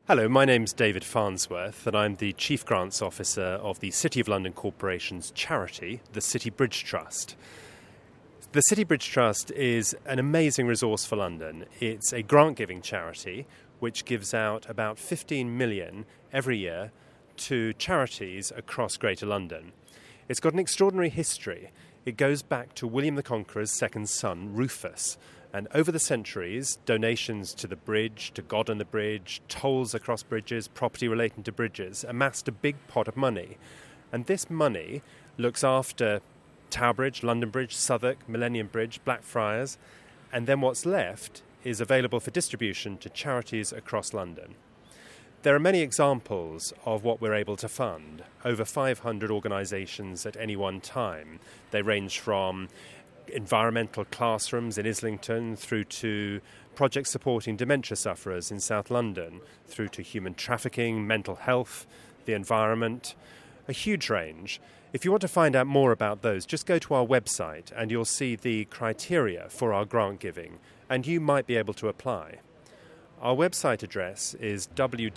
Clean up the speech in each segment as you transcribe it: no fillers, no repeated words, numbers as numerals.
Hello, my name's David Farnsworth, and I'm the Chief Grants Officer of the City of London Corporation's charity, the City Bridge Trust. The City Bridge Trust is an amazing resource for London. It's a grant-giving charity which gives out about 15 million every year to charities across Greater London. It's got an extraordinary history. It goes back to William the Conqueror's second son, Rufus. And over the centuries, donations to the bridge, to God on the Bridge, tolls across bridges, property relating to bridges, amassed a big pot of money. And this money looks after Tower Bridge, London Bridge, Southwark, Millennium Bridge, Blackfriars, and then what's left is available for distribution to charities across London. There are many examples of what we're able to fund. Over 500 organisations at any one time. They range from environmental classrooms in Islington through to projects supporting dementia sufferers in South London, through to human trafficking, mental health, the environment, a huge range. If you want to find out more about those, just go to our website and you'll see the criteria for our grant giving, and you might be able to apply. Our website address is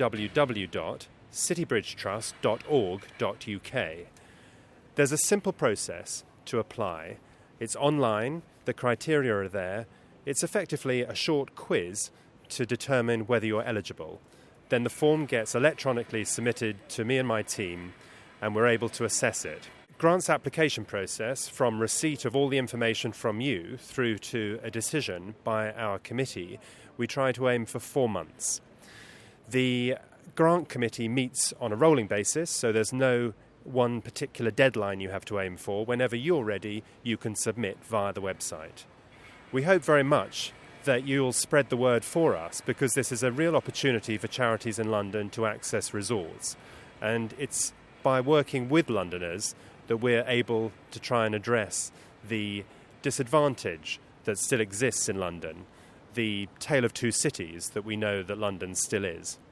www.citybridgetrust.org.uk. There's a simple process to apply. It's online, the criteria are there. It's effectively a short quiz to determine whether you're eligible. Then the form gets electronically submitted to me and my team, and we're able to assess it. Grants application process, from receipt of all the information from you through to a decision by our committee, we try to aim for 4 months. The grant committee meets on a rolling basis, so there's no one particular deadline you have to aim for. Whenever you're ready, you can submit via the website. We hope very much that you'll spread the word for us, because this is a real opportunity for charities in London to access resource. And it's by working with Londoners that we're able to try and address the disadvantage that still exists in London, the tale of two cities that we know that London still is.